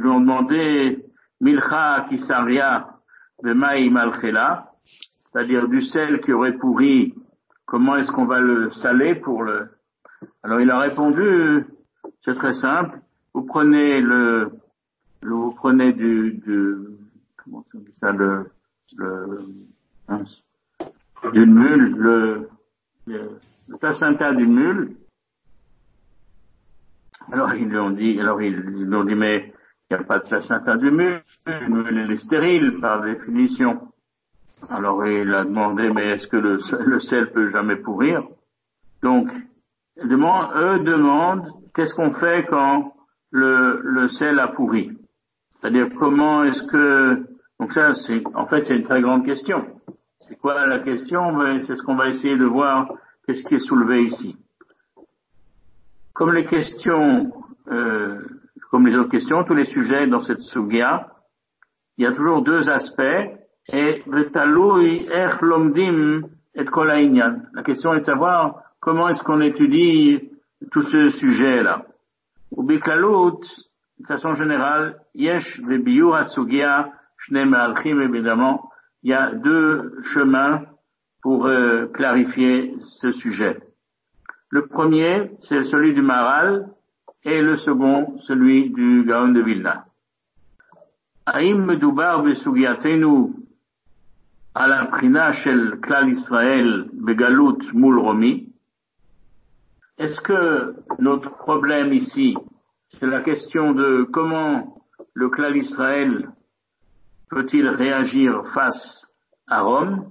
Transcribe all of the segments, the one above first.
lui ont demandé Milcha Kisaria Bemaï Malchela, c'est-à-dire du sel qui aurait pourri, comment est-ce qu'on va le saler pour le... Alors il a répondu, c'est très simple, vous prenez comment on dit ça, d'une mule, le placenta d'une mule. Alors ils lui ont dit, mais il n'y a pas de placenta d'une mule, une mule elle est stérile par définition. Alors il a demandé, mais est-ce que le sel peut jamais pourrir? Donc, eux demandent, qu'est-ce qu'on fait quand le sel a pourri? C'est-à-dire, comment est-ce que... Donc ça, c'est une très grande question. C'est quoi la question? C'est ce qu'on va essayer de voir, qu'est-ce qui est soulevé ici. Comme les questions, comme les autres questions, tous les sujets dans cette sugya, il y a toujours deux aspects, et v'talui ech lomdim et kol ha'inyan. La question est de savoir comment est-ce qu'on étudie tout ce sujet-là. Ou bikalut, de façon générale, yesh ve'biur ha'sugya shne me'alchim, évidemment, il y a deux chemins pour clarifier ce sujet. Le premier, c'est celui du Maharal, et le second, celui du Gaon de Vilna. Haïm medubar besugyatenu ala prina shel klal Israël begalut mul romi. Est-ce que notre problème ici, c'est la question de comment le klal Israël peut-il réagir face à Rome?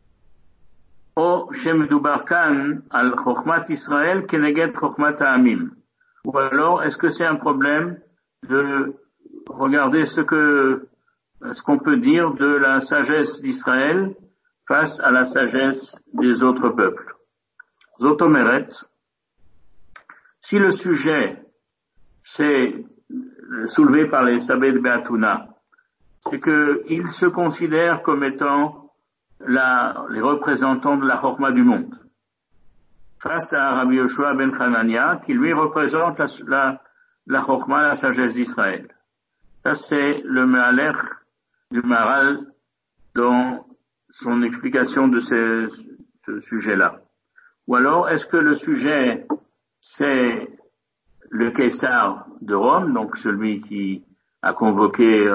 Ou shemdubar kan al chokhmat Israël keneged chokhmat ha'amim. Ou alors, est-ce que c'est un problème de regarder ce qu'on peut dire de la sagesse d'Israël face à la sagesse des autres peuples? Zotomeret, si le sujet c'est soulevé par les Sabé de Beatuna, c'est qu'ils se considèrent comme étant les représentants de la Chokma du monde, face à Rabbi Yoshua ben Hanania, qui lui représente la Chokma, la sagesse d'Israël. Ça, c'est le Me'alech du Maharal dans son explication de ce sujet-là. Ou alors, est-ce que le sujet, c'est le Caesar de Rome, donc celui qui a convoqué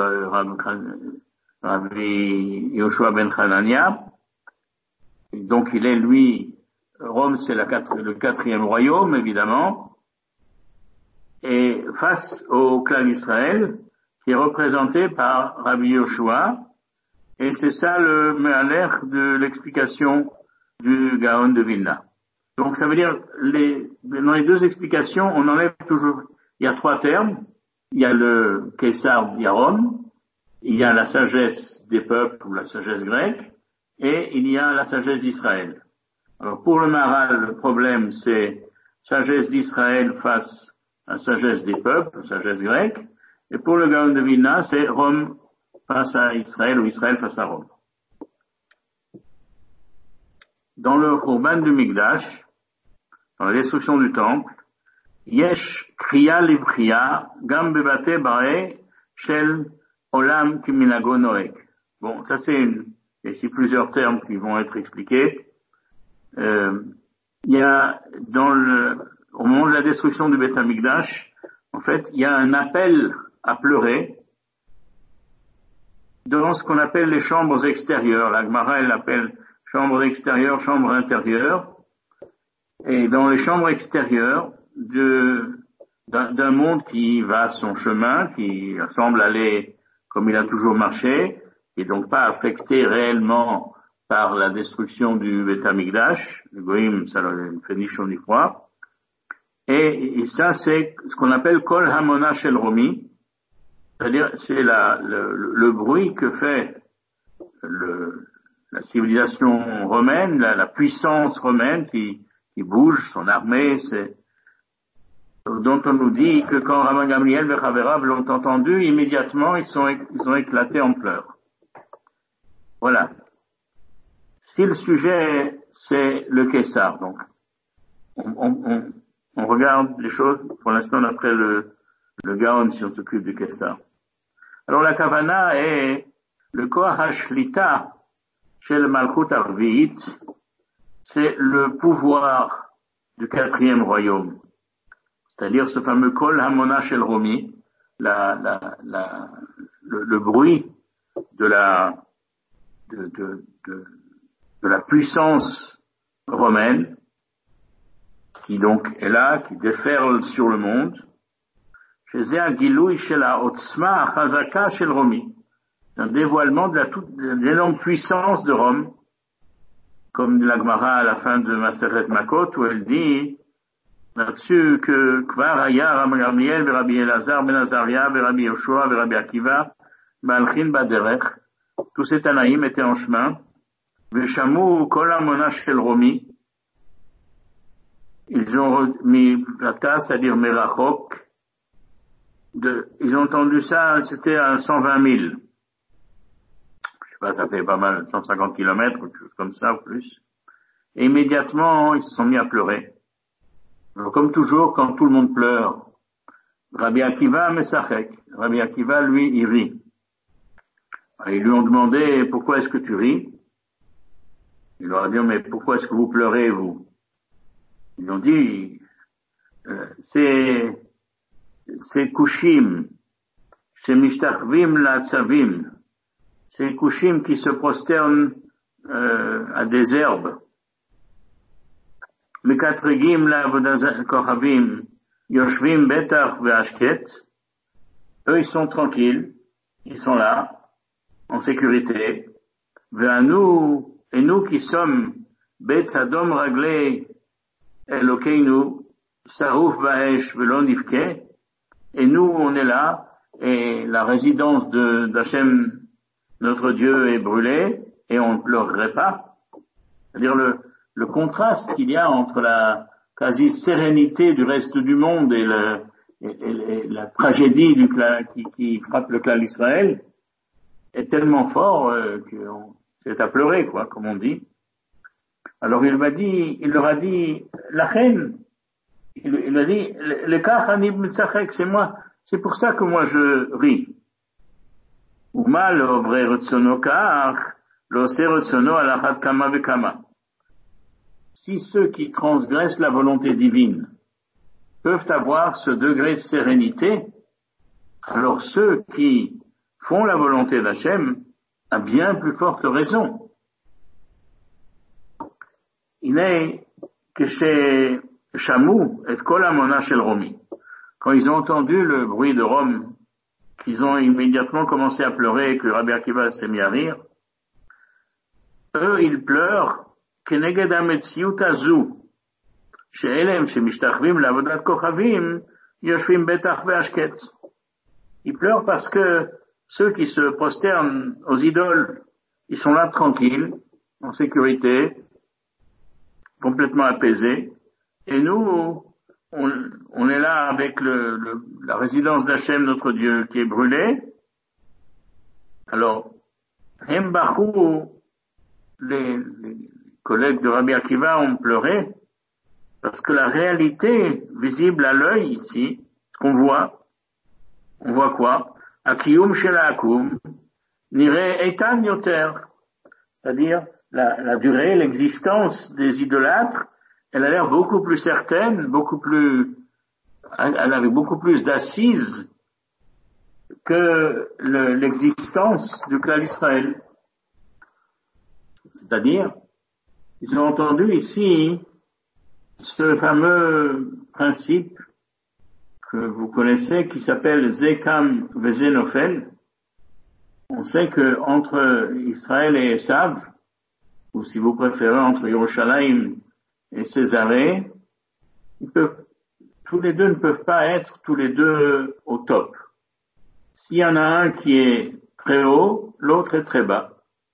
Rabbi Yoshua ben Hanania. Donc il est lui, Rome c'est le quatrième royaume évidemment, et face au clan d'Israël, qui est représenté par Rabbi Yoshua, et c'est ça le me'alech de l'explication du Gaon de Vilna. Donc ça veut dire, dans les deux explications, on enlève toujours, il y a trois termes, il y a le Caesar, il y a Rome, il y a la sagesse des peuples ou la sagesse grecque, et il y a la sagesse d'Israël. Alors pour le Maharal, le problème c'est sagesse d'Israël face à la sagesse des peuples, sagesse grecque, et pour le Gaon de Vilna, c'est Rome face à Israël ou Israël face à Rome. Dans le Khurban du Mikdash, dans la destruction du temple, Yesh kriya livriya gam bebate bare shel olam kiminago noek. Bon, ça c'est ici plusieurs termes qui vont être expliqués. Il y a au moment de la destruction du Beth Amikdash, en fait, il y a un appel à pleurer dans ce qu'on appelle les chambres extérieures. La Gemara, elle appelle chambre extérieure, chambre intérieure. Et dans les chambres extérieures d'un monde qui va son chemin, qui semble aller comme il a toujours marché, et donc pas affecté réellement par la destruction du Beth Amikdash, le Goïm, ça ne fait ni chaud ni froid. Et ça, c'est ce qu'on appelle Kol Hamona Shel Romi, c'est-à-dire c'est le bruit que fait la civilisation romaine, la puissance romaine qui bouge, son armée, dont on nous dit que quand Rabban Gamliel et Chaverav l'ont entendu, immédiatement ils ont éclaté en pleurs. Voilà. Si le sujet c'est le Kessar, donc on regarde les choses pour l'instant d'après le Gaon si on s'occupe du Kessar. Alors la kavana est le koach hashlita chez le malchut arvit, c'est le pouvoir du quatrième royaume, c'est-à-dire ce fameux kol hamona shel romi, le bruit de la puissance romaine qui donc est là, qui déferle sur le monde. Chez un gilouï chez la otzma chazaka chez le romi, un dévoilement de l'énorme puissance de Rome, comme la Gemara à la fin de Maseret Makot, où elle dit là-dessus que Kvar Haya Rabbi Gamliel, Rabbi Elazar ben Azaria, Rabbi Yoshua, Rabbi Akiva, Malchin Baderech, tous ces Tanaïm étaient en chemin. Veshamu Kol Hamona Shel Romi, ils ont mis la tasse, c'est-à-dire Merachok, ils ont entendu ça, c'était à 120 000. Ça fait pas mal, 150 kilomètres, quelque chose comme ça, ou plus. Et immédiatement, ils se sont mis à pleurer. Alors, comme toujours, quand tout le monde pleure, Rabbi Akiva mesachek. Rabbi Akiva, lui, il rit. Et ils lui ont demandé, pourquoi est-ce que tu ris? Il leur a dit, mais pourquoi est-ce que vous pleurez, vous? Ils lui ont dit, c'est Kushim, c'est Mishtachvim la Tzavim. C'est Kushim qui se prosternent à des herbes. Mekatregim la kohavim yoshvim betach ve'ashket. Eux, ils sont tranquilles, ils sont là, en sécurité. Ve'anu, et nous qui sommes bet adom raglei elokeinu saruf ba'esh ve'lo nivke. Et nous, on est là, et la résidence d'Hachem, notre Dieu, est brûlée, et on ne pleurerait pas. C'est-à-dire le contraste qu'il y a entre la quasi-sérénité du reste du monde et la tragédie qui frappe le clan d'Israël est tellement fort que c'est à pleurer, quoi, comme on dit. Alors il leur a dit, la reine, il a dit, le kach ani b'tzachek, c'est moi, c'est pour ça que moi je ris. Uma lo vrai retsono kach, lo se retsono alachat kama vekama. Si ceux qui transgressent la volonté divine peuvent avoir ce degré de sérénité, alors ceux qui font la volonté d'Hachem a bien plus forte raison. Il est que chez Chamou et Kol Hamona Shel Romi, quand ils ont entendu le bruit de Rome, qu'ils ont immédiatement commencé à pleurer et que Rabbi Akiva s'est mis à rire, eux, ils pleurent כנגד המציאות הזו, שאלה שמשתחווים לעבודת כוכבים, יושבים בטח והשקט. Ils pleurent parce que ceux qui se prosternent aux idoles, ils sont là tranquilles, en sécurité, complètement apaisés, et nous, on est là avec la résidence d'Hachem, notre Dieu, qui est brûlée. Alors, Hembachou, les collègues de Rabbi Akiva ont pleuré parce que la réalité visible à l'œil ici, ce qu'on voit, on voit quoi? Akiyum shelakum nire etan yoter, c'est-à-dire la durée, l'existence des idolâtres, elle a l'air beaucoup plus certaine, elle avait beaucoup plus d'assises que l'existence du clan d'Israël. C'est-à-dire, ils ont entendu ici ce fameux principe que vous connaissez qui s'appelle Zekam Vezenofel. On sait que entre Israël et Esav, ou si vous préférez entre Yerushalayim et Césarée, tous les deux ne peuvent pas être tous les deux au top. S'il y en a un qui est très haut, l'autre est très bas.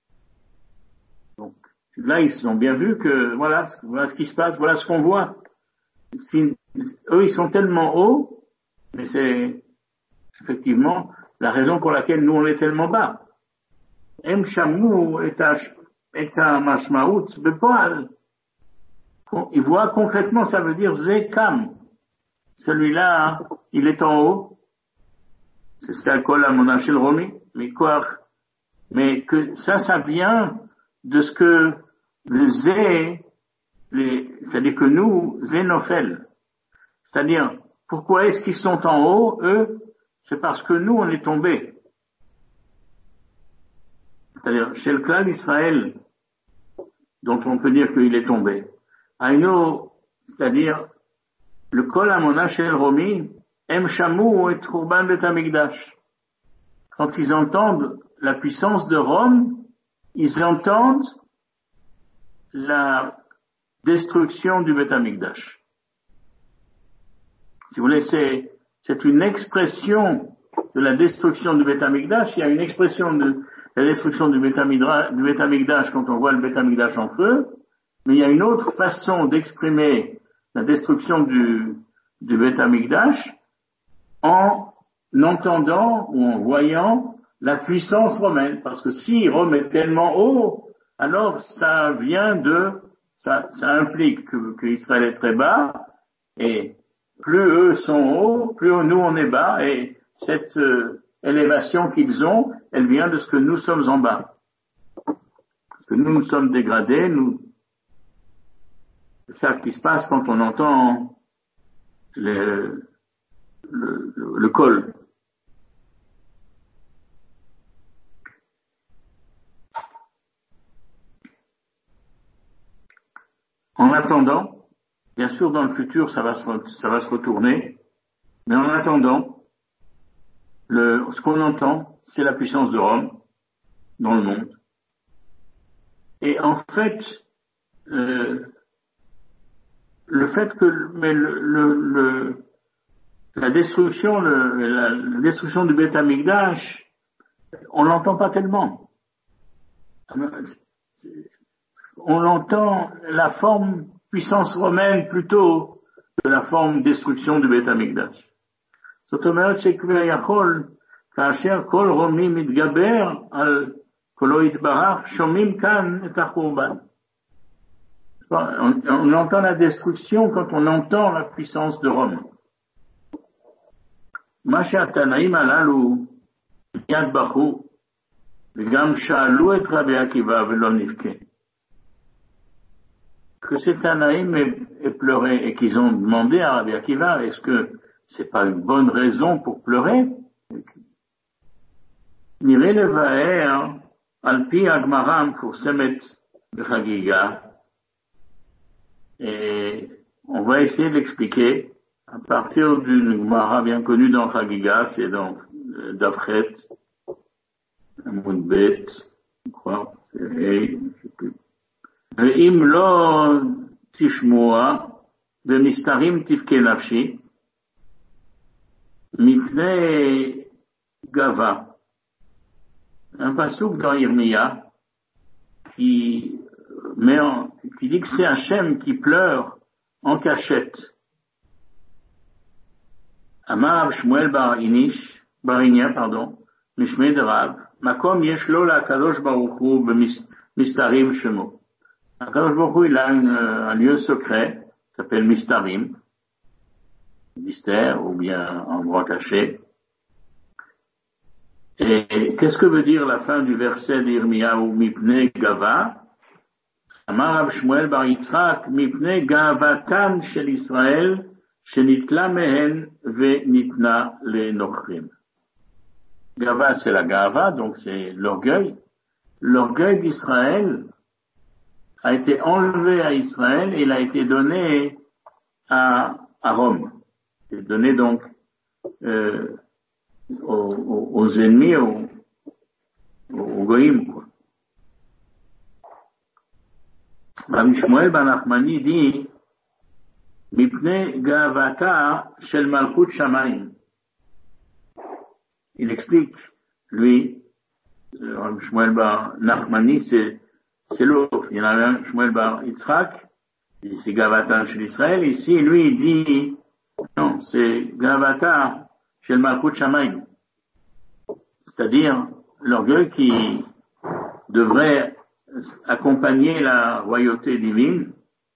Là, ils ont bien vu que voilà ce qui se passe, voilà ce qu'on voit. Eux, ils sont tellement hauts, mais c'est effectivement la raison pour laquelle nous, on est tellement bas. Em shamu et mashmaout bepoal. Ils voient concrètement, ça veut dire zekam. Celui-là, il est en haut. C'est ce qu'a Kol Amona Shel Romi. Mais que ça vient de ce que c'est-à-dire que nous, Zénophèle. C'est-à-dire, pourquoi est-ce qu'ils sont en haut, eux? C'est parce que nous, on est tombés. C'est-à-dire, chez le clan d'Israël, dont on peut dire qu'il est tombé. Aïno, c'est-à-dire, le Kol Amona Shel Romi, Em Shamou et Trourban Bet Hamikdash. Quand ils entendent la puissance de Rome, ils entendent la destruction du Bet Hamikdash. Si vous voulez, c'est une expression de la destruction du Bet Hamikdash. Il y a une expression de la destruction du Bet Hamikdash quand on voit le Bet Hamikdash en feu, mais il y a une autre façon d'exprimer la destruction du Bet Hamikdash en entendant ou en voyant la puissance romaine. Parce que si Rome est tellement haut, alors ça implique que Israël est très bas, et plus eux sont hauts, plus nous on est bas, et cette élévation qu'ils ont, elle vient de ce que nous sommes en bas. Parce que nous sommes dégradés, c'est ça qui se passe quand on entend le col. En attendant, bien sûr dans le futur ça va se retourner, mais en attendant, ce qu'on entend, c'est la puissance de Rome dans le monde. Et en fait, le fait que la destruction du Beth Amikdash, on l'entend pas tellement. On entend la forme puissance romaine plutôt que la forme destruction du Beth Amikdash. זאת אומרת שכבר יכול, כאשר כל רומי מתגבר על קולו יתברך, שומעים כאן את החורבן. On entend la destruction quand on entend la puissance de Rome. מה שהתנאים הללו מיד בכו, וגם שאלו את רבי עקיבא ולא נבכה. Que ces Tanaïm aient pleuré et qu'ils ont demandé à Rabbi Akiva, est-ce que c'est pas une bonne raison pour pleurer? Niré le Vaer, Alpi Agmara Mfoursemet Bechagiga, et on va essayer de l'expliquer à partir d'une Gemara bien connue dans Chagiga, c'est dans Davchet, Amoudbet, je crois, et je sais plus. ואם לא תשמוע ומסתרים תבכה נפשי מפני גאווה. Un passouk dans Yirmiya qui dit que c'est Hachem qui pleure en cachette. Amar Shmuel bar Inya, Mishmei de Rav, Makom yesh lo la Kadosh Baruch Hu b'mistarim shemo. Akadosh Baruch Hu, il a un lieu secret, qui s'appelle Mistarim, mystère ou bien endroit caché. Et qu'est-ce que veut dire la fin du verset d'Yirmiyahu, Mipnei Gava? Amar Rav Shmuel bar Yitzchak, Mipnei Gavatan shel Israël, shenitla mehen ve nitna le nochrim. Gava, c'est la Gava, donc c'est l'orgueil. L'orgueil d'Israël a été enlevé à Israël et il a été donné à Rome. Il est donné donc aux ennemis, aux goïms, quoi. Rabbi Shmuel ben Nachmani dit Mipnei Gavata shel Malchut Shamayim. Il explique, lui, Rabbi Shmuel ben Nachmani, c'est l'autre. Il y en a un, Shmuel bar Yitzchak, c'est Gavata chez l'Israël. Ici, lui, il dit, non, c'est Gavata chez le Malchut Shamayim. C'est-à-dire, l'orgueil qui devrait accompagner la royauté divine.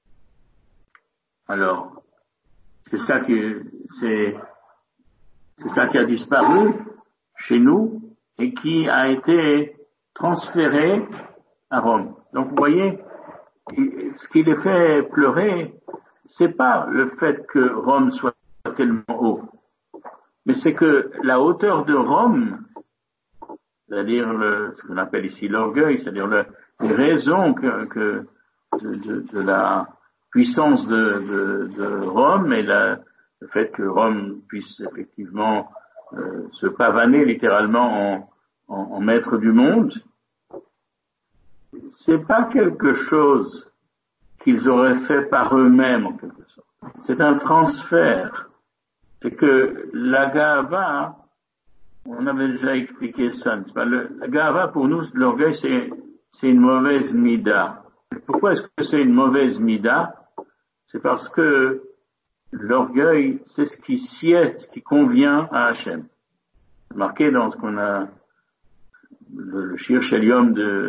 Alors, c'est ça qui a disparu. chez nous et qui a été transféré à Rome. Donc vous voyez, ce qui les fait pleurer, c'est pas le fait que Rome soit tellement haut, mais c'est que la hauteur de Rome, c'est-à-dire ce qu'on appelle ici l'orgueil, c'est-à-dire les raisons de la puissance de Rome et le fait que Rome puisse effectivement se pavaner littéralement en maître du monde, c'est pas quelque chose qu'ils auraient fait par eux-mêmes en quelque sorte. C'est un transfert. C'est que la Gava, on avait déjà expliqué ça, n'est-ce pas? La Gava pour nous, l'orgueil, c'est une mauvaise mida. Pourquoi est-ce que c'est une mauvaise mida? C'est parce que l'orgueil, c'est ce qui sied, ce qui convient à Hachem. Marqué dans ce qu'on a le Shir Shelium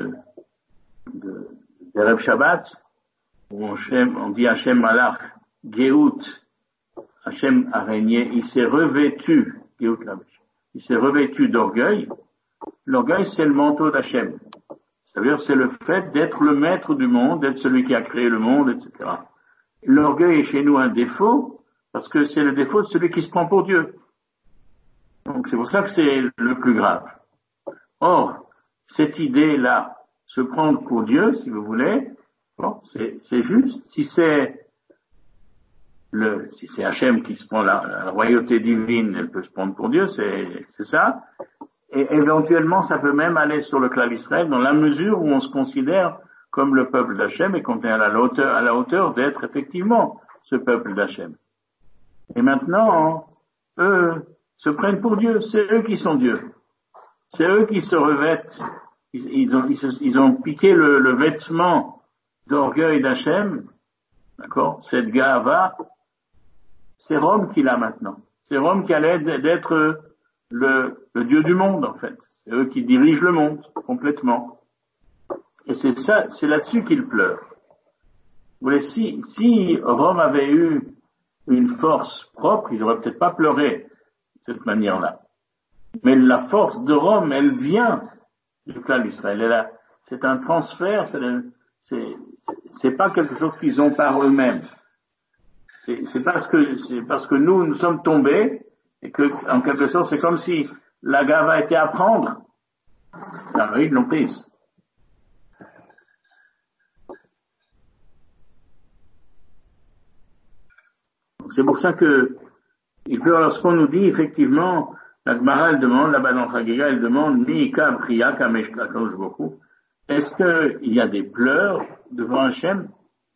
d'Erev Shabbat, où on dit Hachem Malach, Geout, Hachem a régné, il s'est revêtu, Geout Lamesh, il s'est revêtu d'orgueil. L'orgueil, c'est le manteau d'Hachem. C'est-à-dire, c'est le fait d'être le maître du monde, d'être celui qui a créé le monde, etc. L'orgueil est chez nous un défaut, parce que c'est le défaut de celui qui se prend pour Dieu. Donc c'est pour ça que c'est le plus grave. Or, cette idée-là, se prendre pour Dieu, si vous voulez, bon, c'est juste. Si c'est Hachem qui se prend la royauté divine, elle peut se prendre pour Dieu, c'est ça. Et éventuellement, ça peut même aller sur le clan Israël dans la mesure où on se considère comme le peuple d'Hachem et qu'on est à la hauteur d'être effectivement ce peuple d'Hachem. Et maintenant, eux se prennent pour Dieu. C'est eux qui sont Dieu. C'est eux qui se revêtent. Ils ont piqué le vêtement d'orgueil d'Hachem. D'accord? Cette Gava, c'est Rome qui l'a maintenant. C'est Rome qui a l'air d'être le Dieu du monde, en fait. C'est eux qui dirigent le monde, complètement. Et c'est ça, c'est là-dessus qu'ils pleurent. Vous voyez, si Rome avait eu une force propre, il n'aurait peut-être pas pleuré de cette manière-là. Mais la force de Rome, elle vient du clan d'Israël. C'est un transfert, c'est pas quelque chose qu'ils ont par eux-mêmes. C'est parce que nous sommes tombés, et que, en quelque sorte, c'est comme si la Gava était à prendre. Alors, ils l'ont prise. C'est pour ça que, il pleure lorsqu'on nous dit, effectivement, la Gemara, elle demande, là-bas dans Chagiga, elle demande, Mi'ika Priya Kamesh Kadosh Baruch Hu. Est-ce qu'il y a des pleurs devant Hachem?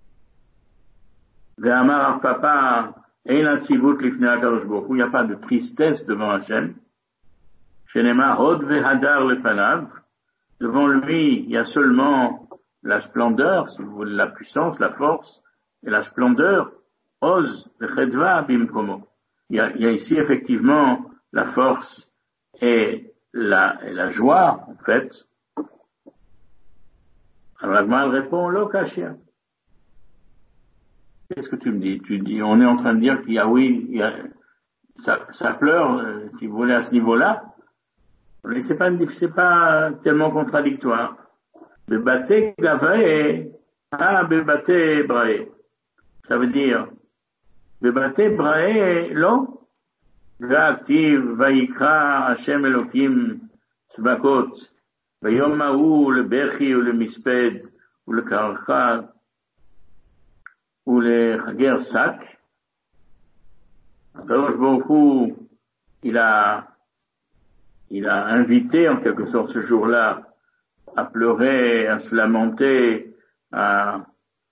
Ve'amar Papa, Ein Atzivut Lifnei Kadosh Baruch Hu. Il n'y a pas de tristesse devant Hachem. Shenema Hod Ve'hadar Lefanav. Devant lui, il y a seulement la splendeur, si vous voulez, la puissance, la force, et la splendeur. Oz Ve'chedva Bimkomo. Il y a ici effectivement la force et la joie, en fait. Alors Agma répond, Lokashia. Qu'est-ce que tu me dis? Tu dis, on est en train de dire qu'il y a, oui, ça pleure, si vous voulez, à ce niveau-là. Mais c'est pas tellement contradictoire. Bebate Gavae, Bebate Brae. Ça veut dire, Bebate Brae, lo, V'aktiv vayikra Hashem Elokim Tzvakot Vayom ha'u lebechi ulemisped ulekarcha ulechager sak. Akadosh Baruch Hu, il a invité en quelque sorte ce jour-là à pleurer, à se lamenter, à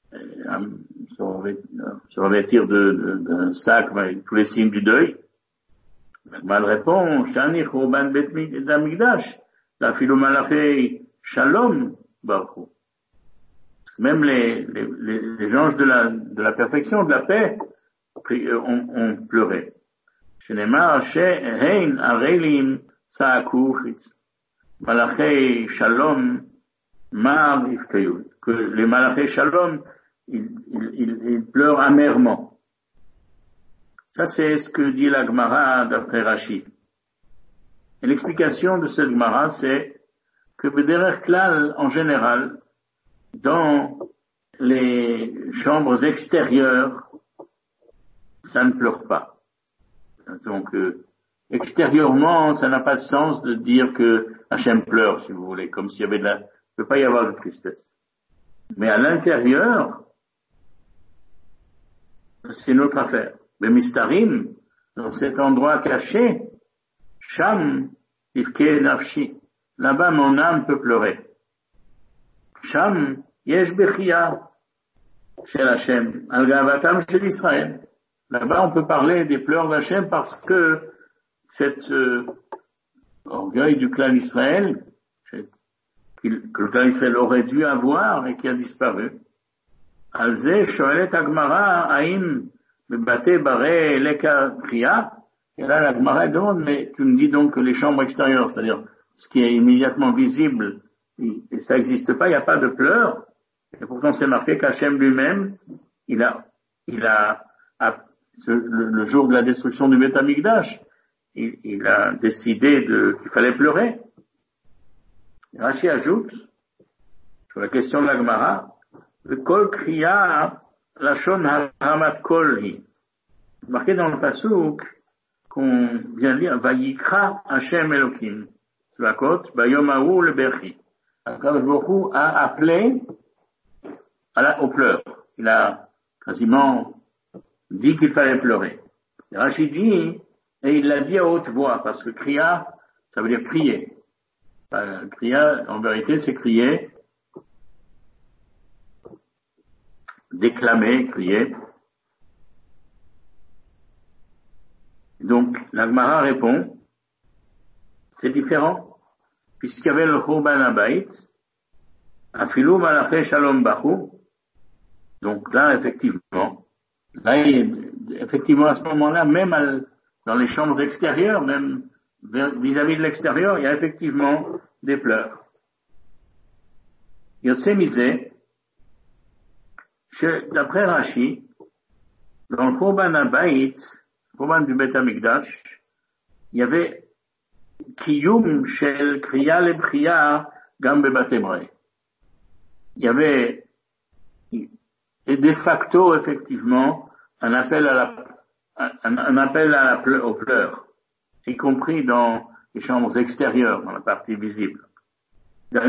se revêtir d'un sac avec tous les signes du deuil. Mal répond, Shani Churban Bet Amigdash, la philo malaché Shalom Baruch Hu. Même les anges de la perfection, de la paix, ont pleuré. Shenema Hein Arelim Saakuchitz, Malaché Shalom Mar Ifkayut. Que les Malaché Shalom, ils pleurent amèrement. Ça, c'est ce que dit la Gemara d'après Rashi. Et l'explication de cette Gemara, c'est que Bederech Klal, en général, dans les chambres extérieures, ça ne pleure pas. Donc, extérieurement, ça n'a pas de sens de dire que Hachem pleure, si vous voulez, comme s'il y avait il ne peut pas y avoir de tristesse. Mais à l'intérieur, c'est une autre affaire. Mais Mistarim, dans cet endroit caché, Sham, Ivke Nafshi, là-bas mon âme peut pleurer. Sham, Yesh Bechia, Shel Hachem, Al Gavatam Shel Israël. Là-bas on peut parler des pleurs d'Hachem parce que cet orgueil du clan Israël, que le clan Israël aurait dû avoir et qui a disparu. Alze shoelet Agmara Haim Bebate Bare Leka Kriya. Et là la Gemara demande, mais tu me dis donc que les chambres extérieures, c'est-à-dire ce qui est immédiatement visible, et ça n'existe pas, il n'y a pas de pleurs. Et pourtant c'est marqué qu'Hachem lui-même, le jour de la destruction du Beth Amikdash, il a décidé qu'il fallait pleurer. Rashi ajoute, sur la question de la Gemara, le kol kriya lashon haramat kolhi. Marqué dans le pasuk qu'on vient de lire, vayikra Hashem Elokim, Tzvakot, bayom hahu leberchi. Akadosh Baruch Hu a appelé aux pleurs. Il a quasiment dit qu'il fallait pleurer. Rashi dit, et il l'a dit à haute voix, parce que kriya, ça veut dire prier. Kriya, en vérité, c'est crier, déclamer, crier. Donc, la Gemara répond, c'est différent, puisqu'il y avait le Churban Habayit, Afilu Malaché Shalom Bachu. Donc là, effectivement, à ce moment-là, même dans les chambres extérieures, même vis-à-vis de l'extérieur, il y a effectivement des pleurs. Yotzé Misé, d'après Rashi, dans le Churban Habayit, Churban du Beth Amikdash, il y avait Kiyum Shel Kriya Lebchiya Gam Bebate Brae. Il y avait, et de facto, effectivement, un appel aux pleurs, y compris dans les chambres extérieures, dans la partie visible. Ça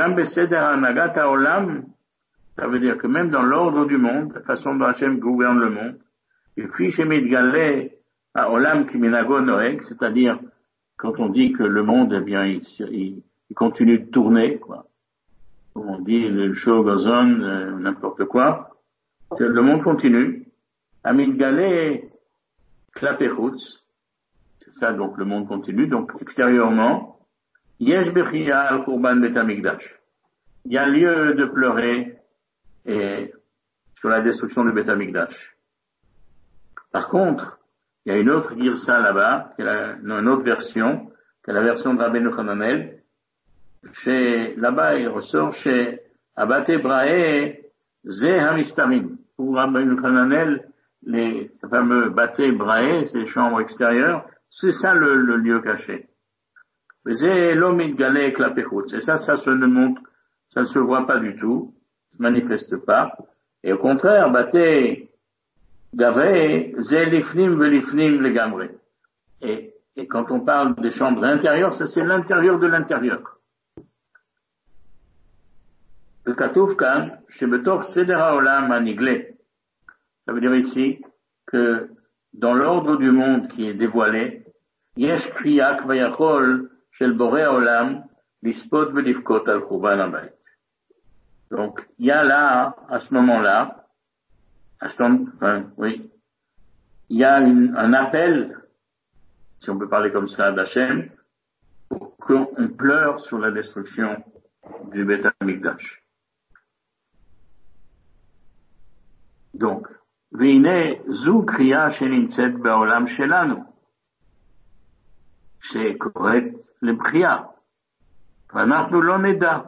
veut dire que même dans l'ordre du monde, la façon dont Hachem gouverne le monde, et puis chez Midgalé, à Olam Kiminago Noeg, c'est-à-dire quand on dit que le monde, eh bien, il continue de tourner, quoi. Comme on dit, le show goes on, n'importe quoi. Le monde continue. Amidgalé Klapechutz, c'est ça, donc le monde continue. Donc extérieurement, Yesh Bechia al Churban Bet Amikdash. Il y a lieu de pleurer sur la destruction du Beth Amikdash. Par contre, il y a une autre girsa là-bas, une autre version, qui est la version de Rabbeinu Hananel. Là-bas, il ressort chez Abate Brahe Ze Hamistarim. Pour Rabbeinu Hananel, les fameux Bate Brahe, ces chambres extérieures, c'est ça le lieu caché. Ze Lomid Galek Klapechutz. Et ça se montre, ça ne se voit pas du tout, ça se manifeste pas. Et au contraire, Bate Gavé, Zé Lifnim Velifnim Legamre. Et quand on parle des chambres intérieures, ça c'est l'intérieur de l'intérieur. Le Katouf Kan, chez Betor Sedera Olam Aniglé. Ça veut dire ici que dans l'ordre du monde qui est dévoilé, Yesh Kriyak Vayachol Shel Boré Olam Lispot Velifkot Al Churban Habayit. Donc, il y a là, à ce moment-là, il y a un appel, si on peut parler comme ça, d'Hachem, pour qu'on pleure sur la destruction du Beth Amikdash. Donc, Veine zu kriya shenintzet ba'olam shelanu, shekoret lebchiya, v'anachnu lo neda.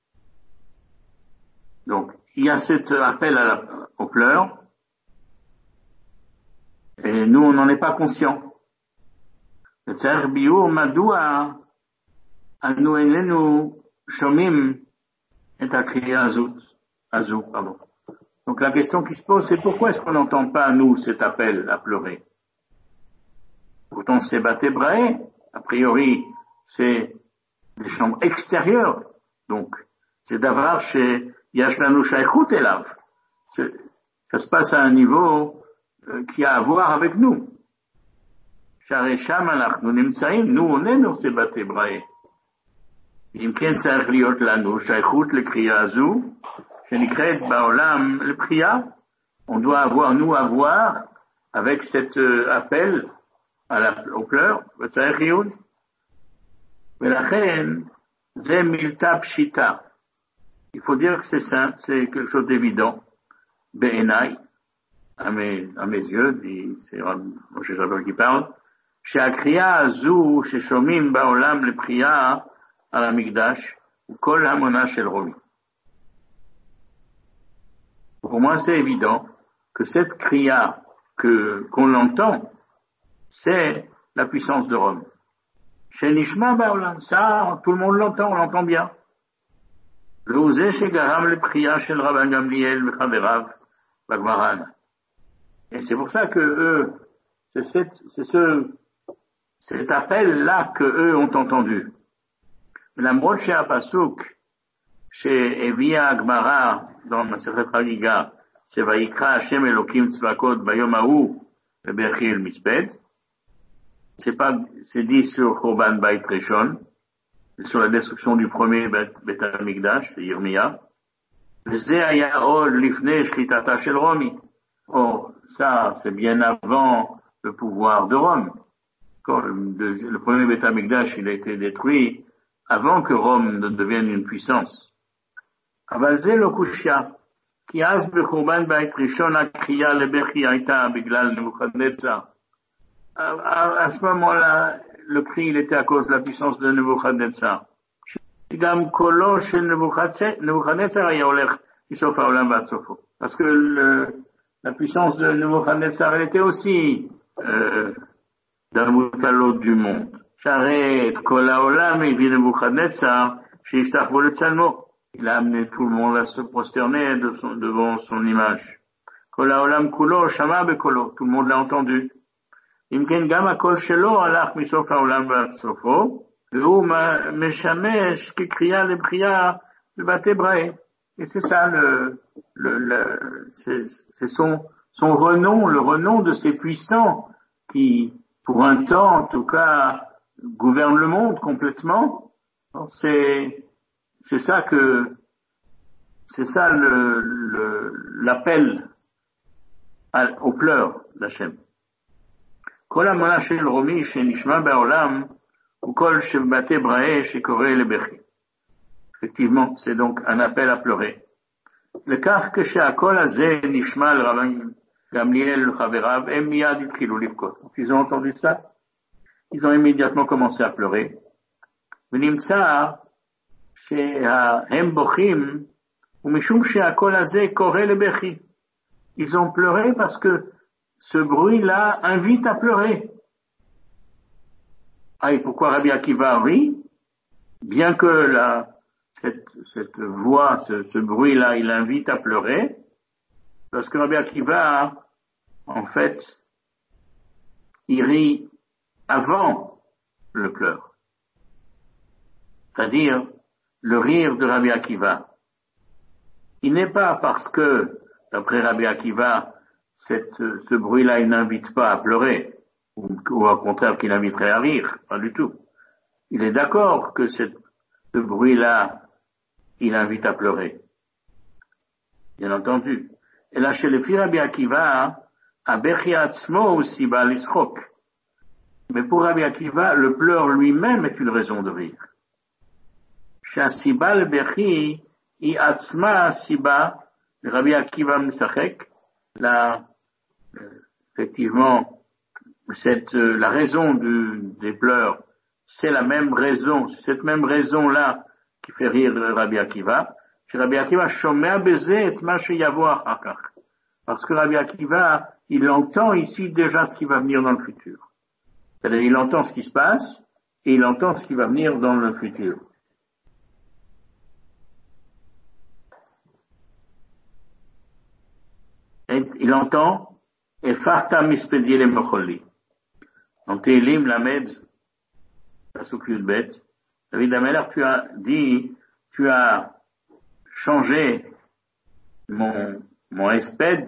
Donc, il y a cet appel aux pleurs, et nous, on n'en est pas conscient. וצריך ביאור מדוע אנו איננו שומעים את הקריאה הזו. Donc la question qui se pose, c'est pourquoi est-ce qu'on n'entend pas, nous, cet appel à pleurer? Pourtant, c'est Batébraé, a priori, c'est des chambres extérieures. Donc, c'est d'avoir chez Yashlanu Shaykhut Elav. Ça se passe à un niveau qui a à voir avec nous. Sharesham Anachnu Nimtsaim, nous, on est dans ces Batébraé. אם כן צריך להיות לנו שייכות לקריאה הזו, שנקראת בעולם לבחייה. On doit avoir avec cet appel au pleur, וצריך ייעוד. ולכן זה מילתא פשיטא. Il faut dire que c'est simple, c'est quelque chose d'évident. בעיניי, à mes yeux, c'est Moshe Shabbat qui parle, שהקריאה הזו ששומעים בעולם לבחייה, על המקדש, כל המונה של רומי. Pour moi, c'est évident que cette kriya qu'on entend, c'est la puissance de Rome. Chez Nishma Baolam, ça, tout le monde l'entend, on l'entend bien. L'osé chez Garam le kriya chez le Rabban Gamliel, le Chaverav, Bagmaran. Et c'est pour ça que eux, c'est cet appel-là que eux ont entendu. למרות שהפסוק שהביאה הגמרא במסכת חגיגה, שויקרא השם אלוקים צבאות ביום ההוא בבכי אל מצפד, c'est dit sur Churban Bait Rishon, sur la destruction du premier Beit HaMikdash, c'est Yirmia. וזה היה עוד לפני שחיטתה של רומי. Or, ça, c'est bien avant le pouvoir de Rome. Quand le premier Beit HaMikdash, il a été détruit avant que Rome ne devienne une puissance. אבל זה לא קושיה, כי אז בחורבן בית ראשון הקריאה לבכי הייתה בגלל נבוכדנצר. À ce moment-là, le cri, il était à cause de la puissance de Nebuchadnezzar. גם קולו של נבוכדנצר היה הולך מסוף העולם ועד סופו. Parce que la puissance de Nebuchadnezzar, elle était aussi dans l'autre du monde. שהרי את כל העולם הביא נבוכדנצר שישתחוו לצלמו. Il a amené tout le monde à se prosterner devant son image. כל העולם כולו שמע בקולו, tout le monde l'a entendu. אם כן גם הקול שלו הלך מסוף העולם ועד סופו, והוא משמש כקריאה לבחייה בבתי בראי. Et c'est ça c'est son renom, le renom de ces puissants qui, pour un temps en tout cas, gouverne le monde complètement. C'est ça l'appel aux pleurs d'Hachem. כל המונה של רומי שנשמע בעולם הוא קול שבבתי בראי שקורא לבכי. Effectivement, c'est donc un appel à pleurer. לכך כשהקול הזה נשמע לרבן גמליאל וחבריו, הם מיד התחילו לבכות. Ils ont entendu ça, ils ont immédiatement commencé à pleurer. ונמצא שהם בוכים, ומשום שהקול הזה קורא לבכי. Ils ont pleuré parce que ce bruit-là invite à pleurer. Ah, et pourquoi Rabbi Akiva rit? Bien que cette voix, ce bruit-là, il invite à pleurer, parce que Rabbi Akiva, en fait, il rit avant le pleur. C'est-à-dire, le rire de Rabbi Akiva. Il n'est pas parce que, d'après Rabbi Akiva, ce bruit-là, il n'invite pas à pleurer, ou au contraire qu'il inviterait à rire, pas du tout. Il est d'accord que ce bruit-là, il invite à pleurer. Bien entendu. Et là, chez le fils Rabbi Akiva, Abechi Atzmo aussi ba lischok. Mais pour Rabbi Akiva, le pleur lui-même est une raison de rire. Chez Asiba le Bechi, I Atzma Asiba, Rabbi Akiva Misachek, effectivement, la raison des pleurs, c'est la même raison, c'est cette même raison-là qui fait rire Rabbi Akiva. Chez Rabbi Akiva, Shomea Bezeh et ma sheyavo achar. Parce que Rabbi Akiva, il entend ici déjà ce qui va venir dans le futur. C'est-à-dire, il entend ce qui se passe et il entend ce qui va venir dans le futur. Et il entend et farta mispedier les mocholli. Dans Télim, Lamed, Pasuk Yudbet, David Amelach, tu as dit, tu as changé mon espède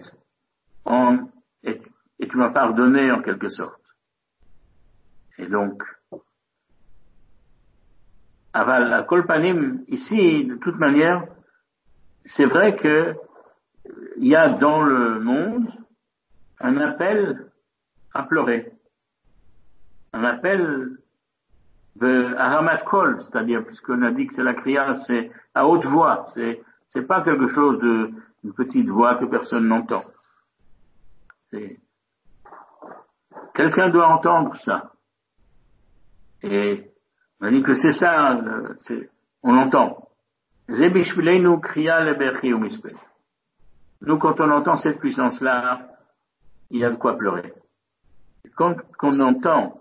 et tu m'as pardonné en quelque sorte. Et donc, Aval al-Kolpanim, ici, de toute manière, c'est vrai que il y a dans le monde un appel à pleurer. Un appel de Aramat Kol, c'est-à-dire, puisqu'on a dit que c'est la kriya, c'est à haute voix, c'est pas quelque chose une petite voix que personne n'entend. Quelqu'un doit entendre ça. Et on a dit que c'est ça, on l'entend. Zebishvilenu kriya leberchi umispe. Nous, quand on entend cette puissance-là, il y a de quoi pleurer. Et quand on entend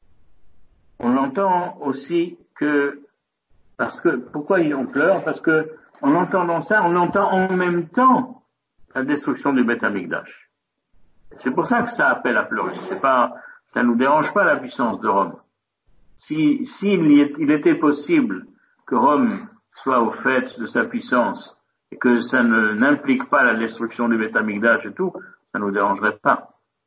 aussi pourquoi on pleure? Parce que, en entendant ça, on entend en même temps la destruction du Beth Amikdash. C'est pour ça que ça appelle à pleurer. Ça nous dérange pas la puissance de Rome. Il était possible que Rome soit au fait de sa puissance et que ça n'implique pas la destruction du Beth Amikdash et tout, ça nous dérangerait pas.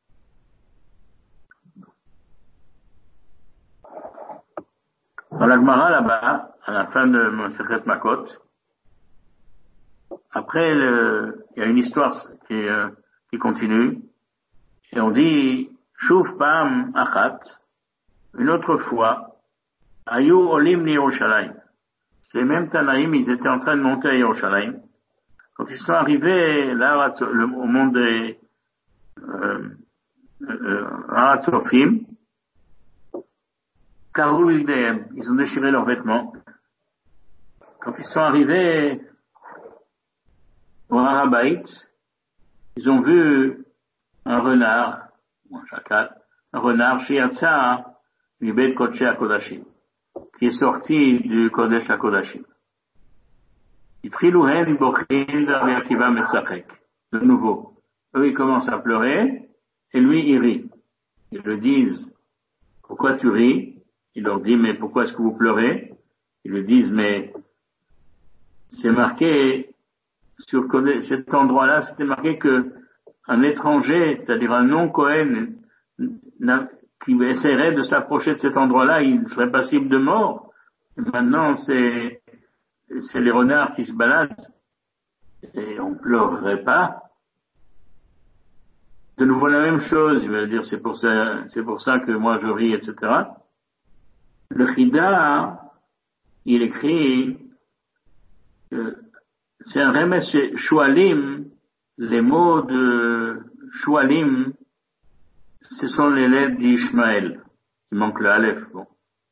Dans la Gemara là-bas, à la fin de Masechet Makot, après il y a une histoire qui continue, et on dit, Shuv Pam Achat, une autre fois, Ayu Olim Li Yerushalayim. Ces mêmes Tanaïm, ils étaient en train de monter à Yerushalayim. Quand ils sont arrivés là, au monde des Haratzofim, ils ont déchiré leurs vêtements. Quand ils sont arrivés au Harabait, ils ont vu un renard, un renard Shiatsa, Libet Kodesh HaKodashim, qui est sorti du Kodesh HaKodashim. Itriluhen Bochin Akiva Mesachek. De nouveau, eux ils commencent à pleurer, et lui il rit. Ils lui disent, pourquoi tu ris? Il leur dit, mais pourquoi est-ce que vous pleurez? Ils lui disent, mais c'est marqué sur cet endroit-là, c'était marqué que un étranger, c'est-à-dire un non-Cohen, qui essaierait de s'approcher de cet endroit-là, il serait passible de mort. Et maintenant, c'est les renards qui se baladent. Et on pleurerait pas. De nouveau la même chose, il va dire, c'est pour ça que moi je ris, etc. Le Chida, il écrit, c'est un remède chez Shualim, les mots de Shualim, ce sont les lettres d'Ishmaël. Il manque le Aleph, bon.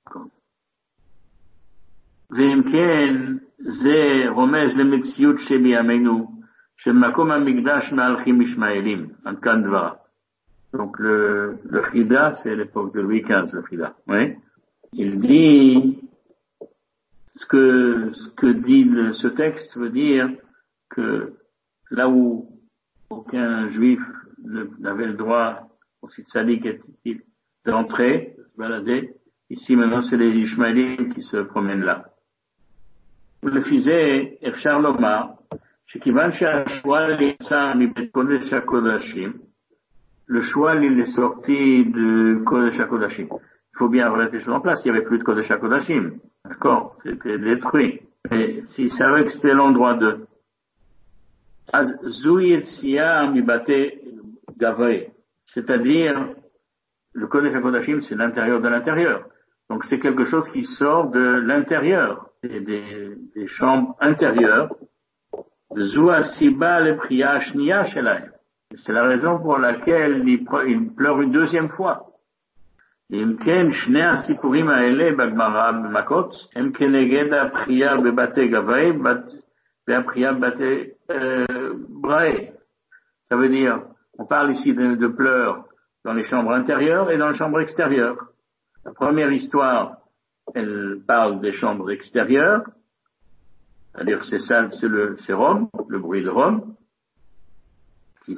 Veimken, ze romez le metziut shebi amenu, shemakom amigdash me'alchim Ishmaelim, Antkan Dvara. Donc le Chida, c'est l'époque de Louis XV, le Chida. Oui. Il dit, ce que dit ce texte veut dire que là où aucun juif n'avait le droit, aussi tzaddik d'entrer, de se balader, ici maintenant c'est les Ishmaélites qui se promènent là. Le faisait Efshar Lomar, Shekivan She'ashwal Yitsa Mibet Kodesh HaKodashim, le Shwal il est sorti de Kodesh HaKodashim. Il faut bien remettre les choses en place, il n'y avait plus de Kodesh HaKodashim. D'accord? C'était détruit. Mais s'ils savaient que c'était l'endroit de Az Zu Yetzia Mibate Gavre, c'est-à-dire le Kodesh HaKodashim, c'est l'intérieur de l'intérieur. Donc c'est quelque chose qui sort de l'intérieur, des chambres intérieures. Zu Asiba le Priya Shniya Shelaim. C'est la raison pour laquelle il pleure une deuxième fois. אם כן, שני הסיפורים האלה בגמרא במכות הם כנגד הבכייה בבתי גבאי והבכייה בבתי בראי. Ça veut dire, on parle ici de pleurs dans les chambres intérieures et dans les chambres extérieures. La première histoire, elle parle des chambres extérieures, c'est-à-dire c'est Rome, le bruit de Rome, qui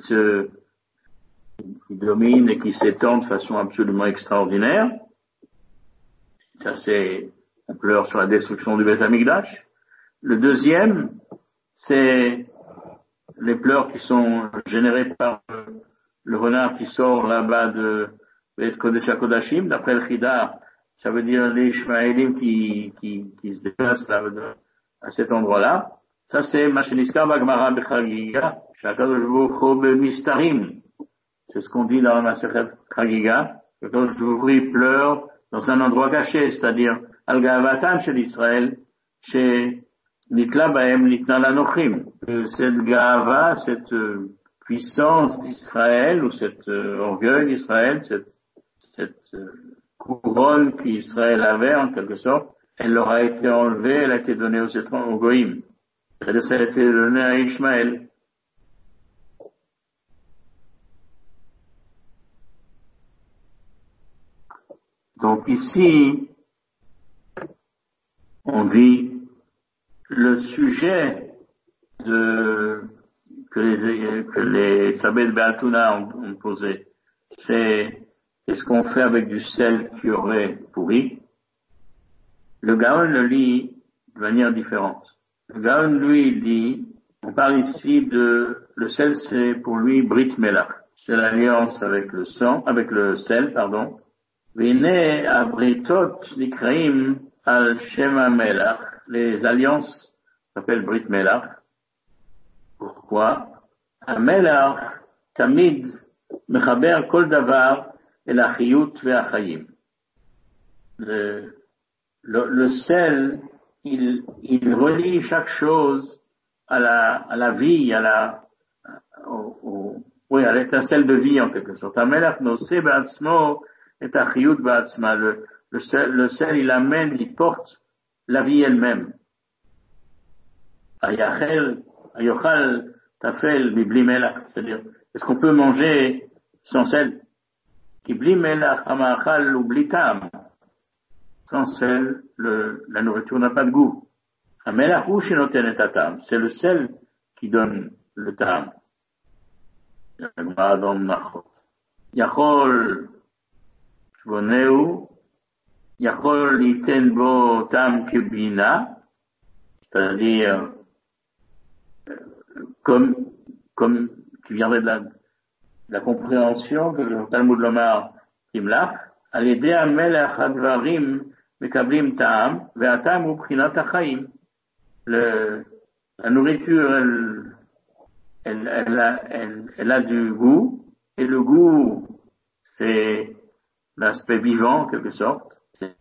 domine et qui s'étend de façon absolument extraordinaire. Ça on pleure sur la destruction du Beth Amikdash. Le deuxième, c'est les pleurs qui sont générés par le renard qui sort là-bas de Beth Kodesh HaKodashim. D'après le Chida, ça veut dire les Ishmaélim qui se déplacent là, à cet endroit-là. Ça, c'est Masheniskar Bagmara Bechagiga, Shakadosh Baruch Hu Mistarim. C'est ce qu'on dit dans la Masechet Chagiga. Kadosh Baruch Hu pleure dans un endroit caché, c'est-à-dire Al-Gavatan chez l'Israël, chez Nitla Baem Nitna Lanochim. Cette Gava, cette puissance d'Israël, ou cet orgueil d'Israël, cette couronne qu'Israël avait en quelque sorte, elle leur a été enlevée, elle a été donnée aux Goïm. C'est-à-dire ça a été donné à Ishmaël. Donc ici, on dit le sujet que les Sabet Be'atuna ont posé, c'est qu'est-ce qu'on fait avec du sel qui aurait pourri. Le Gaon le lit de manière différente. Le Gaon, lui, dit, on parle ici le sel, c'est pour lui Brit Melach. C'est l'alliance avec le sel, pardon. Vine abritot nikraim al shema melach. Les alliances s'appellent Brit Melach. Pourquoi? Melach tamid mechaber kol davar el achiyut ve'achayim. Le sel, il relie chaque chose à la vie, à l'étincelle de vie en quelque sorte. Melach noseh be'atzmo et achiyut be'atzma. Le sel, il porte la vie elle-même. Ayochal tafel bibli melach. C'est-à-dire, est-ce qu'on peut manger sans sel? Bibli melach amachal ou blitam. Sans sel, la nourriture n'a pas de goût. Amelach hu shenoten et atam. C'est le sel qui donne le tam. Yachol shvoneu, yachol iten bo tam kebina, c'est-à-dire comme qui viendrait de la compréhension que le Talmud Lomar Timlach, al yedei hamelach hadvarim mekablim ta'am ve'atam hu bchinat hachaim. La nourriture, elle a du goût, et le goût, c'est l'aspect vivant, en quelque sorte. C'est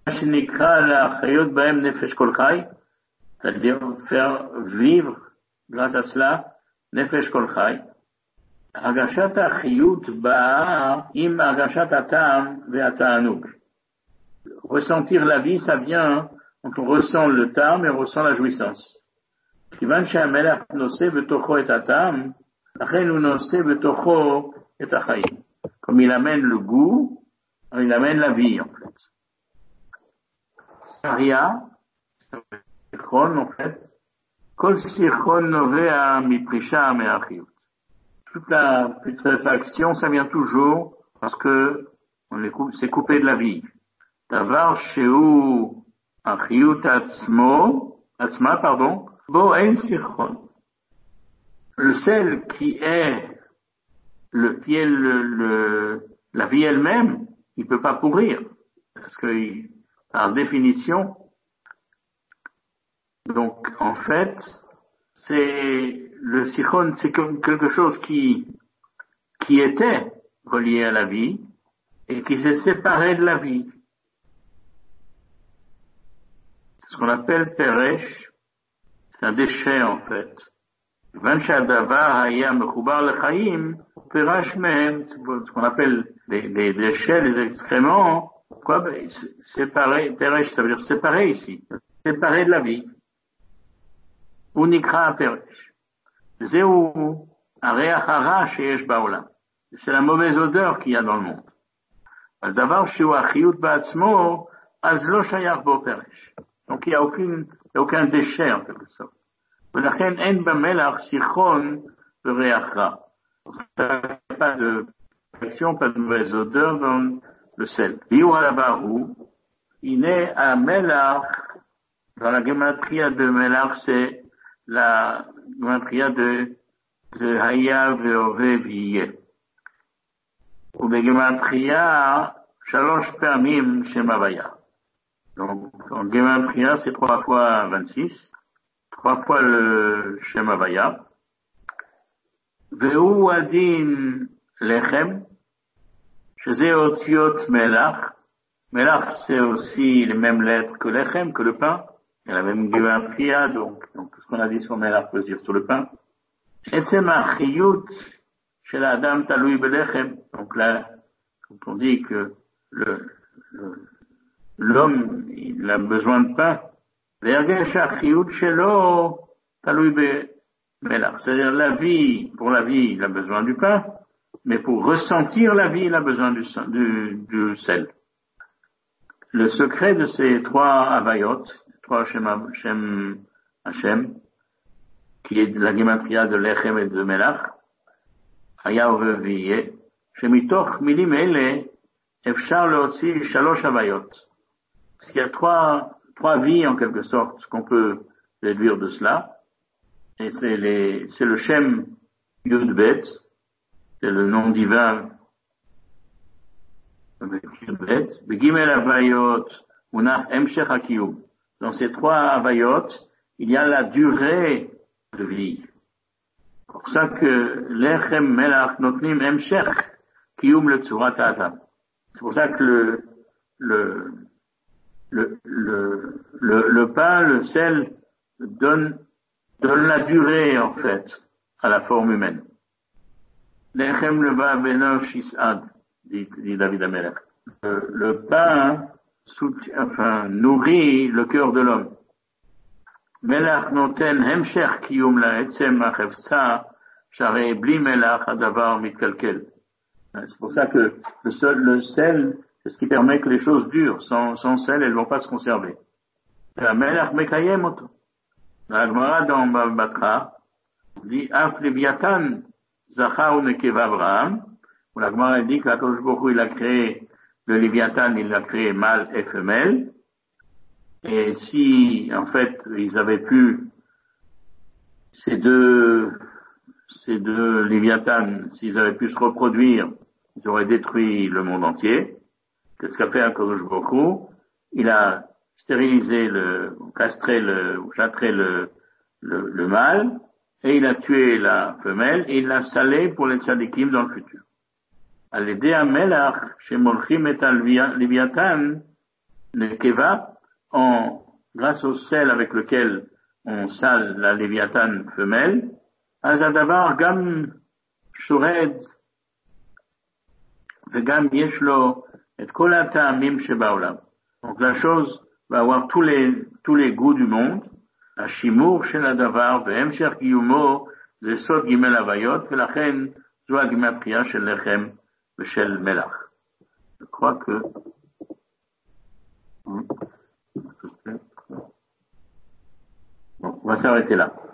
c'est-à-dire faire vivre, grâce à cela, nefesh kol chai. Agashat achiyut ba'a im agashat atam ve'ata'anug. Ressentir la vie, ça vient quand on ressent le tam et on ressent la jouissance. Kivan she'amelach noseh betocho et atam, lachen hu noseh betocho et achayim. Comme il amène le goût, il amène la vie, en fait. Saria, en fait, kol sichon novea miprisha me'achiyut. Toute la putréfaction, ça vient toujours parce que c'est coupé de la vie. Davar sheu achiyut atzma, bo ein sichon. Le sel qui est la vie elle-même, il peut pas pourrir. Parce que, par définition, donc, en fait, le sichon, c'est quelque chose qui était relié à la vie et qui s'est séparé de la vie. C'est ce qu'on appelle peresh. C'est un déchet, en fait. Ce qu'on appelle les déchets, les excréments, quoi, séparé, peresh, ça veut dire séparé ici. Séparé de la vie. Unikra peresh. C'est la mauvaise odeur qu'il y a dans le monde. הדבר שהוא החיות בעצמו, אז לא שייך בו פרש. Donc il n'y a aucun déchet en quelque sorte. ולכן אין במלח סיחון וריח רע. Pas de perfection, pas de mauvaise odeur dans le sel. Biou là-bas où il est à melach, dans la gematria de melach, c'est la gematria de Haya ve'ove v'yeh. Ou בgematria, 3 פעמים שם הוויה. Donc, en gematria, c'est 3 fois 26, 3 fois le Shem Havaya. Ve'u adin lechem, שזה אותיות מלח. מלח, c'est aussi les mêmes lettres que lechem, que le pain. Il y a la même gematria, donc tout ce qu'on a dit sur mélach peut se dire sur le pain. עצם החיות של האדם תלוי בלחם. Donc là, quand on dit que l'homme, il a besoin de pain, והרגש החיות שלו תלוי במלח. C'est-à-dire pour la vie, il a besoin du pain, mais pour ressentir la vie, il a besoin du sel. Le secret de ces 3 avayot, 3 Shem Hashem, qui est la gematria de lechem et de melach, haya uveviyeh, שמתוך מילים אלה אפשר להוציא 3 avayot. Parce qu'il y a 3 vies en quelque sorte qu'on peut déduire de cela, et c'est le Shem Yud-Bet, c'est le nom divin avec Yud-Bet, Begimel Avayot Unach Emshech HaKiyum. Dans ces 3 avayot, il y a la durée de vie. C'est pour ça que Lechem Melach Notnim Emshech Kiyum le Tzurat Adam. C'est pour ça que le pain, le sel, donne la durée, en fait, à la forme humaine. Lechem leva beno shisad, dit David Amelech. Le pain, nourrit le cœur de l'homme. Melach noten hemshech kiyum la'etzem ha'chefsa, sharei bli melach hadavar mitkalkel. C'est pour ça que le sel, c'est ce qui permet que les choses durent. Sans sel, elles ne vont pas se conserver. La melach mekayem oto. La Gemara dans Batra dit Af Leviathan Zacha ou Nekeva Abraham. Où la Gemara dit que l'Akadosh Baruch Hu, il a créé le Leviathan, il l'a créé mâle et femelle. Et si, en fait, ils avaient pu, ces deux Léviathan, s'ils avaient pu se reproduire, ils auraient détruit le monde entier. Qu'est-ce qu'a fait Akadosh Baruch Hu? Il a stérilisé châtré le mâle, et il a tué la femelle, et il l'a salé pour les tzadikim dans le futur. Al yedei hamelach, shemolchim et al-Leviathan, nekeva, grâce au sel avec lequel on sale la Léviathan femelle, azadavar gam shored, vegam yeshlo et kol ha'ta'amim shebaolam. Donc la chose va avoir tous les goûts du monde. השימור של הדבר והמשך קיומו זה סוד ג' הוויות, ולכן זו הגימטריה של לחם ושל מלח. Je crois que bon, on va s'arrêter là.